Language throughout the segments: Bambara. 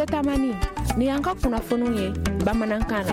Studio Tamani ni y'an ka kunnafoniw ye bamanankan na.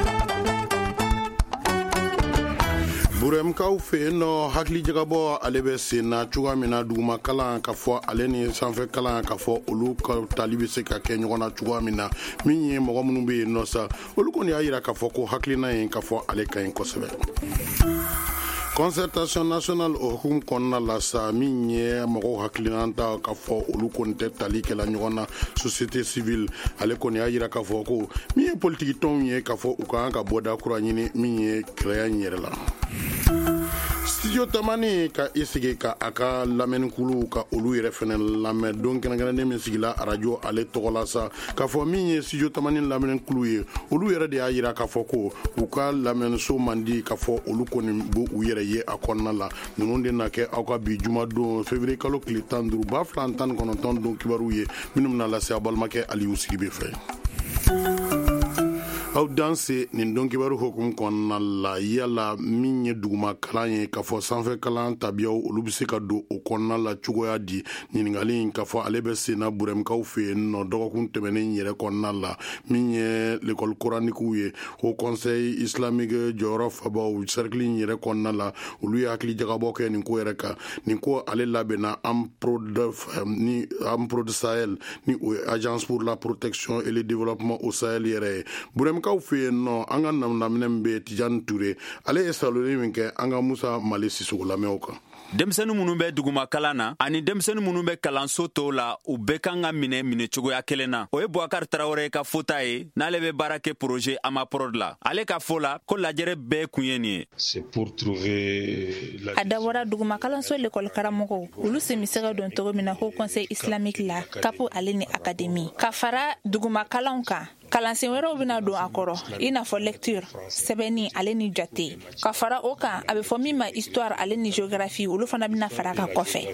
Buremkaw fe no hakli jagabo ale be sena chuga mina duguma kala ka fo ale ni sanfɛ kala ka fo olu ka talibi se ka kɛ ɲɔgɔnna chuga mina min ye mɔgɔ minnu be no sa olu kɔni y'a yira ka fɔ ko haklina ye ka fɔ ale ka ɲi kosɛbɛ. Concertation nationale o hukum kɔnɔna la sa min ye mɔgɔw hakilina ka fɔ olu kɔni tɛ tali kɛla ɲɔgɔn na société civile ale kɔni y'a yira ka fɔ ko min ye politique tɔnw ye ka fɔ u kan ka bɔda kura ɲini min ye créya in yɛrɛ la. Studio Tamani ka isigi ka aka lamɛnnikulu ka olu yɛrɛ fɛnɛ lamɛn don kɛnɛkɛnɛnen min sigila radio ale tɔgɔ la sa ka fɔ min ye Studio Tamani lamɛnnikulu ye olu yɛrɛ de y'a yira ka fɔ ko u ka lamɛnniso man di ka fɔ olu kɔni bu u yɛrɛ ye a kɔnɔna la ninnu de na kɛ aw ka bi jumadon février kalo tile 15 2019 don kibaru ye minnu bɛna lase aw balimakɛ Aliyu Sidibe fɛ. Aw danse nin don kibaru hukum kɔnɔna la yala min ye duguma kalan ye ka fɔ sanfɛ kalan tabiyaw olu bɛ se ka don o kɔnɔna la cogoya di ɲininkali in ka fɔ ale bɛ sena Buremkaw fɛ yen nɔ dɔgɔkun tɛmɛnen yɛrɛ kɔnɔna la min ye l'école coranique ye au conseil islamique jɔyɔrɔ fabaw cercle in yɛrɛ kɔnɔna la olu ye hakili jagabɔ kɛ nin ko yɛrɛ kan nin ko ale labɛnna Amprod Sahel ni o ye agence pour la protection et le développement au Sahel yɛrɛ ye. Buremkaw fe yen nɔ an ka naminɛ be Tijani Ture ale ye saloni min kɛ an ka Musa Male Sisoko lamɛnw kan. Denmisɛnnin minnu bɛ duguma kalan na ani denmisɛnnin minnu bɛ kalanso tɔw la u bɛɛ kan ka minɛ cogoya kelen na. O ye Bouakar Traoré ka fota ye n'ale bɛ baara kɛ projet Amaprod la. Ale ka fɔ la ko lajɛrɛ bɛɛ kun ye nin ye. A dabɔra duguma kalanso l'école karamɔgɔw olu sen bɛ se ka don cogo min na ko conseil islamique la kapo ale ni académie ka fara duguma kalanw kan. Kalansen wɛrɛw bɛna don a kɔrɔ i n'a fɔ lecture sɛbɛnni ale ni jate ka fara o kan a bɛ fɔ min ma histoire ale ni géographie olu fana bɛna fara ka kɔfɛ.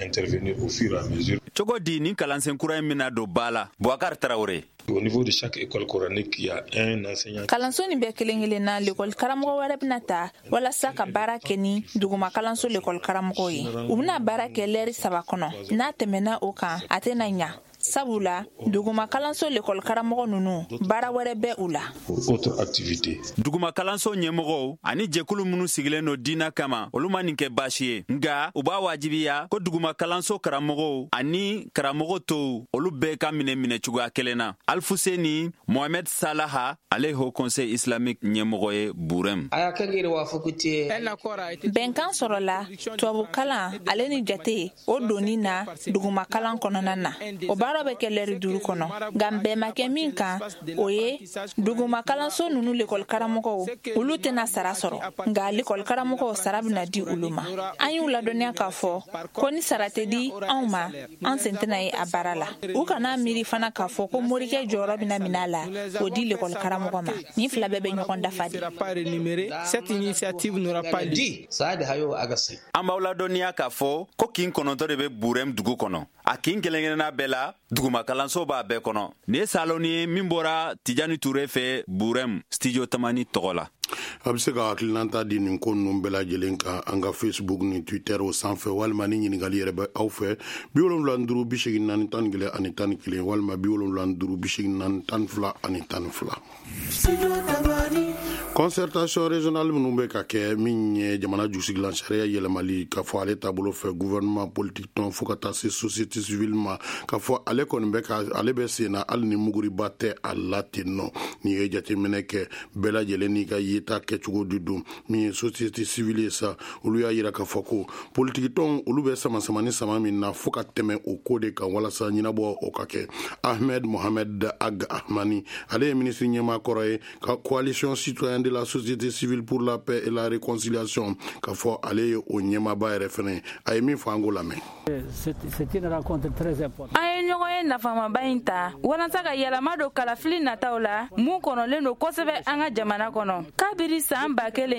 Cogo di nin kalansen kura in bɛna don ba la Bouakar Traoré. Au niveau de chaque école coranique, il y a un enseignant. Kalanso ni bɛɛ kelen-kelen na l'école karamɔgɔ wɛrɛ bɛna ta walasa ka baara kɛ ni duguma kalanso l'école karamɔgɔ ye. U bɛna baara kɛ lɛri 3 kɔnɔ n'a tɛmɛna o kan a tɛna ɲa. Sabula duguma kalanso l'école karamɔgɔ nunu baara wɛrɛ bɛ u la. Autre activité. Duguma kalanso ɲɛmɔgɔw ani jɛkulu minnu sigilen no diina kama olu ma nin kɛ baasi ye nga u b'a wajibiya ko duguma kalanso karamɔgɔw ani karamɔgɔ tɔw olu bɛɛ ka minɛ cogoya kelen na. Alfuseni Mohamed Salaha ale ho conseil islamique ɲɛmɔgɔ ye Burem. Bɛnkan sɔrɔla tubabu kalan ale ni jate o doni na duguma kalan kɔnɔna na. O baara bɛ kɛ lɛri 5 kɔnɔ nka bɛnma kɛ min kan o ye duguma kalanso ninnu l'école karamɔgɔw olu tɛna sara sɔrɔ nka l'école karamɔgɔw sara bɛna di olu ma. An y'u ladɔnniya k'a fɔ ko ni sara tɛ di anw ma an sen tɛna ye a baara la. U kana miiri fana k'a fɔ ko morikɛ jɔyɔrɔ bɛna minɛ a la o di l'école karamɔgɔ ma. Ni fila bɛɛ bɛ ɲɔgɔn dafa de. An b'aw ladɔnniya k'a fɔ ko kin 9 de bɛ Burem dugu kɔnɔ. A kin kelen-kelenna bɛɛ la duguma kalanso b'a bɛɛ kɔnɔ. Nin ye saloni ye min bɔra Tijani Ture fɛ Burem Studio Tamani tɔgɔ la. A bɛ se ka hakilinata di nin ko ninnu bɛɛ lajɛlen kan an ka Facebook ni Twitter o sanfɛ walima ni ɲininkali yɛrɛ bɛ aw fɛ 75 84 ani 11 walima 75 84 ani 12. Concertation régionale minnu bɛ ka kɛ min ye jamana jusigilan sariya yɛlɛmali ka fɔ ale taabolo fɛ gouvernement politique tɔn fo ka taa se société civile ma ka fɔ ale kɔni ale bɛ sen na hali ni muguriba tɛ a la ten nɔ ni ye jateminɛ kɛ bɛɛ lajɛlen n'i ka yeta kɛcogo de don min ye société civile ye sa olu y'a yira ka fɔ ko politique tɔn olu bɛ sama min na fo ka tɛmɛ o ko de kan walasa ɲɛnabɔ o ka kɛ. Ahmed Mohamed Ag Ahmani ale ye ministre ɲɛmaa kɔrɔ ye ka coalition citoyenne de la société civile pour la paix et la réconciliation ka fɔ ale ye o ɲɛmaaba yɛrɛ fɛnɛ a ye min fɔ an ko lamɛn. C'est une rencontre très importante. An ye ɲɔgɔn ye nafamaba in ta walasa ka yɛlɛma don kalafili nataw la mun kɔnɔlen don kosɛbɛ an ka jamana kɔnɔ. Kabiri san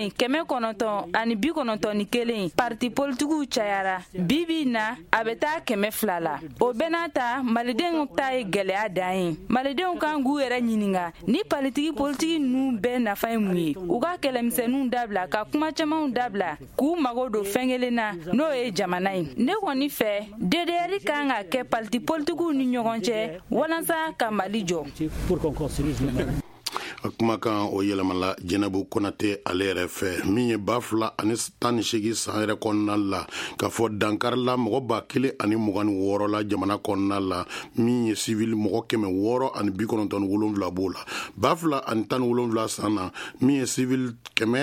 1991 parti politikiw cayara bibi na a bɛ taa 200 la o bɛɛ n'a ta malidenw ta ye gɛlɛya dan ye malidenw kan k'u yɛrɛ ɲininka ni politiki ninnu bɛɛ nafa ye mun ye u ka kɛlɛmisɛnninw dabila ka kuma camanw dabila k'u mago don fɛn kelen na n'o ye jamana ye. Ne kɔni fɛ DDR kan ka kɛ parti politikiw ni ɲɔgɔn cɛ walasa ka Mali jɔ. kumakan o yɛlɛmala Jɛnɛbu Konate ale yɛrɛ fɛ min ye 2018 san yɛrɛ kɔnɔna la ka fɔ dankarila mɔgɔ 1026 la jamana kɔnɔna la min ye civil mɔgɔ 697 b'o la 2017 san na min ye civil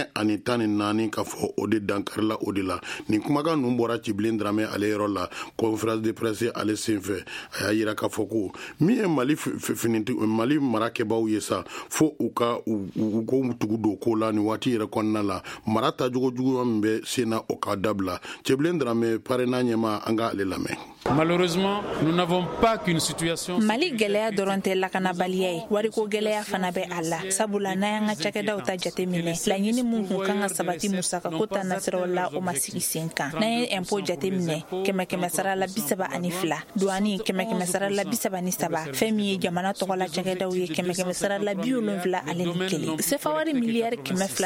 114 ka fɔ o de dankarila o de la. Nin kumakan ninnu bɔra Cibilen Dramé ale yɔrɔ la conférence de presse ale senfɛ a y'a yira k'a fɔ ko min ye Mali marakɛbaw ye sa fo u ka u ko tugu do ko la ni waati yɛrɛ kɔnɔna la mara tacogo juguya min bɛ sen na o ka dabila. Cibilen Dramé parena ɲɛma an ka ale lamɛn. Malheureusement, nous n'avons pas qu'une situation. Mali gɛlɛya dɔrɔn tɛ lakanabaliya ye, wariko gɛlɛya fana bɛ a la. Sabula n'an y'an ka cakɛdaw ta jateminɛ, laɲini mun kun kan ka sabati musaka ko ta nasiraw la o ma sigi sen kan. N'an ye impôt jateminɛ 100 sara la 32, douane 100 sara la 33, fɛn min ye jamana tɔgɔ la cakɛdaw ye 100 sara la 71. Sefa wari miliyari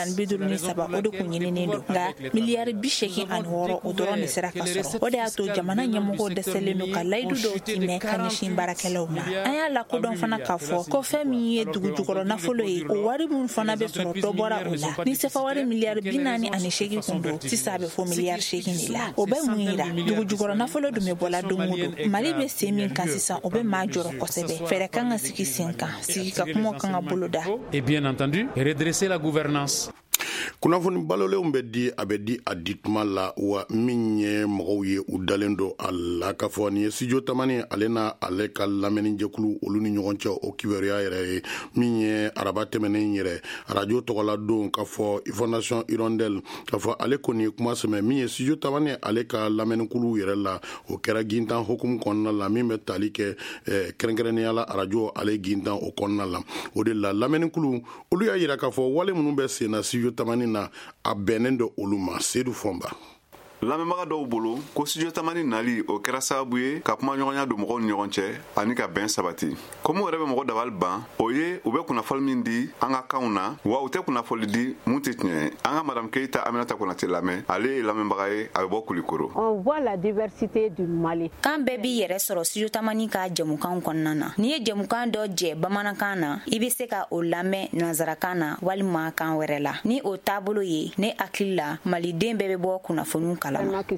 253 o de kun ɲininen don, nka miliyari 86 o dɔrɔn de sera ka sɔrɔ. O de y'a to jamana ɲɛmɔgɔw dɛsɛlen don ka layidu dɔw timɛ ka ɲɛsin baarakɛlaw ma. An y'a lakodɔn fana k'a fɔ ko fɛn min ye dugujukɔrɔ nafolo ye o wari mun fana bɛ sɔrɔ dɔ bɔra o la. Ni sefa wari miliyari 48 kun don, sisan a bɛ fɔ miliyari 8 de la. O bɛ mun yira dugujukɔrɔ nafolo dun bɛ bɔla don o don. Mali bɛ sen min kan sisan o bɛ maa jɔrɔ kosɛbɛ. Fɛɛrɛ kan ka sigi sen kan, sigi ka kuma kan ka boloda. Et bien entendu, redresser la gouvernance. Kunnafoni balolenw bɛ di a bɛ di a di tuma la wa min ye mɔgɔw ye u dalen don a la ka fɔ nin ye studio tamani ale na ale ka lamɛnni jɛkulu olu ni ɲɔgɔn cɛ o kibaruya yɛrɛ ye min ye araba tɛmɛnen yɛrɛ radio tɔgɔla don ka fɔ Fondation Hirondelle ka fɔ ale kɔni ye kuma sɛmɛ min ye studio tamani ale ka lamɛnnikulu yɛrɛ la o kɛra gintan hukumu kɔnɔna la min bɛ tali kɛ kɛrɛnkɛrɛnnenya la radio ale gintan o kɔnɔna la o de la lamɛnnikulu olu y'a yira ka fɔ wale minnu bɛ sen na studio tamani na a bɛnnen do olu ma. Seydou Fomba. Lamɛnbaga dɔw bolo ko studio tamani nali o kɛra sababu ye ka kuma ɲɔgɔnya don mɔgɔw ni ɲɔgɔn cɛ ani ka bɛn sabati. Komi yɛrɛ bɛ mɔgɔ dabali ban o ye u bɛ kunnafoli min di an ka kanw na wa u tɛ kunnafoli di mun tɛ tiɲɛ ye. An ka madame Keita Aminata Konate lamɛn ale ye lamɛnbaga ye a bɛ bɔ Kulikoro. On voit la diversité du Mali. Kan bɛɛ b'i yɛrɛ sɔrɔ studio tamani ka jɛmukan kɔnɔna na. N'i ye jɛmukan dɔ jɛ bamanankan na i bɛ se ka o lamɛn nanzarakan na walima kan wɛrɛ la. Ni o taabolo ye ne hakili la maliden bɛɛ bɛ bɔ kunnafoniw kalama.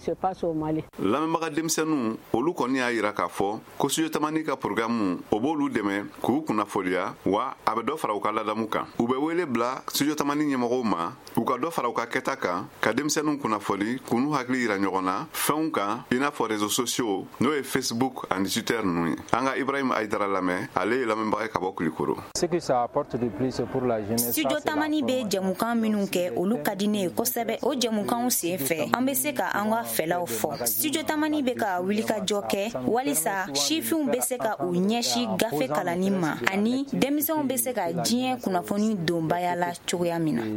Lamɛnbaga denmisɛnninw olu kɔni y'a yira k'a fɔ ko studio tamani ka programme o b'olu dɛmɛ k'u kunnafoliya wa a bɛ dɔ fara u ka ladamu kan. U bɛ wele bila studio tamani ɲɛmɔgɔw ma u ka dɔ fara u ka kɛta kan ka denmisɛnninw kunnafoli k'u n'u hakili yira ɲɔgɔn na fɛnw kan i n'a fɔ réseaux sociaux n'o ye Facebook ani Twitter ninnu ye. An ka Ibrahim Aïdara lamɛn ale ye lamɛnbaga ye ka bɔ Kulikoro. Studio tamani bɛ jɛmukan minnu kɛ olu ka di ne ye kosɛbɛ. O jɛmukanw sen fɛ an bɛ se ka an ka fɛlaw fɔ. Studio tamani bɛ ka wulikajɔ kɛ walisa sifinw bɛ se ka u ɲɛsi gafe kalanni ma ani denmisɛnw bɛ se ka diɲɛ kunnafoni donbaya la cogoya min na.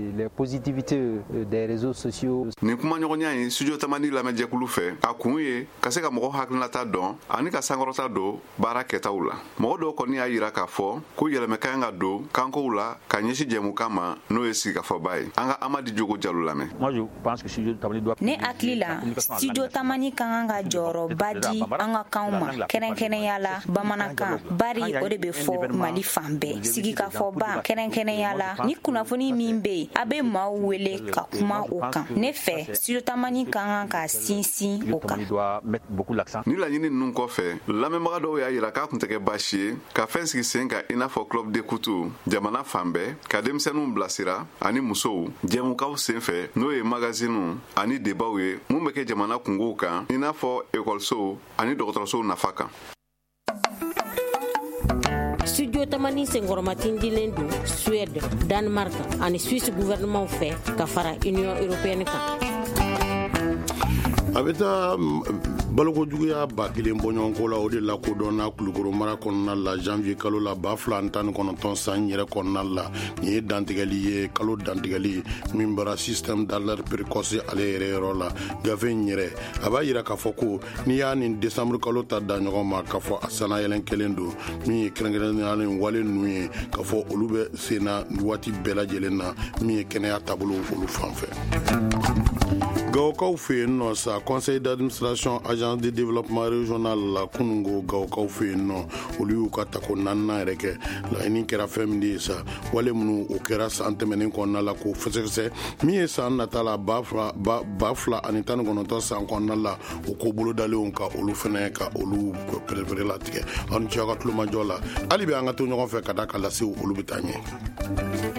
Nin kuma ɲɔgɔnya ye studio tamani lamɛnjɛkulu fɛ a kun ye ka se ka mɔgɔ hakilinata dɔn ani ka sankɔrɔta don baara kɛtaw la. Mɔgɔ dɔw kɔni y'a yira k'a fɔ ko yɛlɛmɛ ka kan ka don kankow la ka ɲɛsi jɛmukan ma n'o ye sigikafɔba ye. An ka Amadi Jogo Jalo lamɛn. Ne hakili la studio tamani kan ka jɔyɔrɔba di an ka kanw ma kɛrɛnkɛrɛnya la bamanankan bari o de bɛ fɔ Mali fan bɛɛ. Sigikafɔba kɛrɛnkɛrɛnya la ni kunnafoni min bɛ yen a bɛ maaw wele ka kuma o kan. Ne fɛ studio tamani kan ka sinsin o kan. Ni laɲini ninnu kɔfɛ lamɛnbaga dɔw y'a yira k'a kun tɛ kɛ baasi ye ka fɛn sigi sen kan i n'a fɔ club d'écoute jamana fan bɛɛ ka denmisɛnninw bilasira ani musow jɛmukaw sen fɛ n'o ye magazine ani debaw ye mun bɛ kɛ jamana kungow kan i n'a fɔ ekɔlisow ani dɔgɔtɔrɔsow nafa kan. Studio tamani senkɔrɔmatin dilen don Suède, Danemark ani Suisse gouvernement fɛ ka fara Union européenne kan. a bɛ taa balokojuguya 1000 bɔɲɔgɔnko la o de la kodɔnna Kulukoro mara kɔnɔna la janvier kalo la 2019 san yɛrɛ kɔnɔna la nin ye dantigɛli ye kalo dantigɛli min bara système d'alerte précoce ale yɛrɛ yɔrɔ la gafe in yɛrɛ a b'a yira k'a fɔ ko n'i y'a nin décembre kalo ta da ɲɔgɔn ma k'a fɔ a sanayɛlɛn kelen don min ye kɛrɛnkɛrɛnnenya wale ninnu ye k'a fɔ olu bɛ senna waati bɛɛ lajɛlen na min ye kɛnɛya taabolo olu fan fɛ. Gawokaw fɛ yen nɔ sa conseil d'administration agence de développement régional la kunungo Gawokaw fɛ yen nɔ olu y'u ka tako 4nan yɛrɛ kɛ laɲini kɛra fɛn min de ye sa wale minnu o kɛra san tɛmɛnen kɔnɔna la k'o fɛsɛfɛsɛ min ye san nata la 2019 san kɔnɔna la o ko bolodalenw ka olu fɛnɛ ka olu pɛrɛpɛrɛ latigɛ aw ni ce aw ka tulomajɔ la hali bi an ka to ɲɔgɔn fɛ ka da ka lase olu bɛ taa ɲɛ.